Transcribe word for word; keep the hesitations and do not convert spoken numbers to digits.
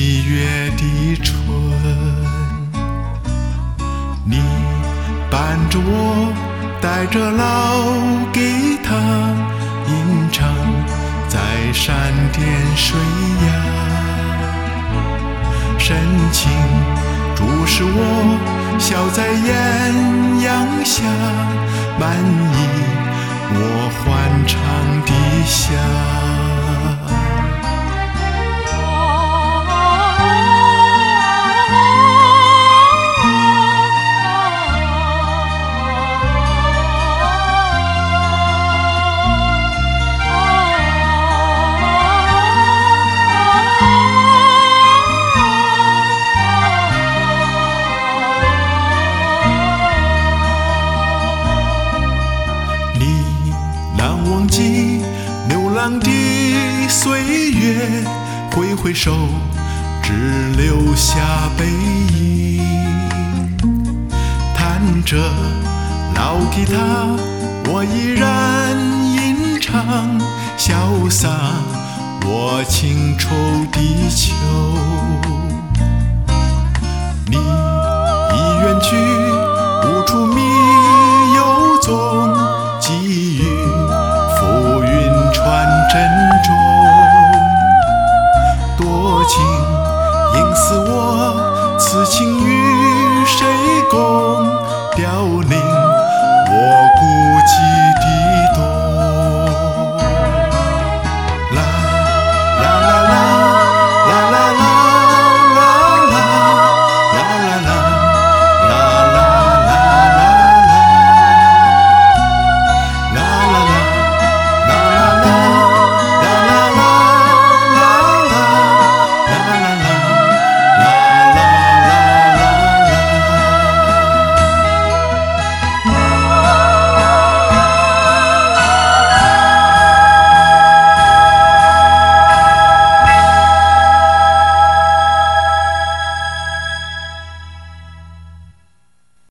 七月的春，你伴着我，带着老吉他，吟唱在山巅水崖，深情注视我，笑在艳阳下，满意我欢唱的夏。忘记流浪的岁月，挥挥手，只留下背影。弹着老吉他，我依然吟唱，潇洒我情愁的秋。你已远去，无处觅游踪，寄予浮云传珍重，多情应似我，此情与谁共？凋零我孤寂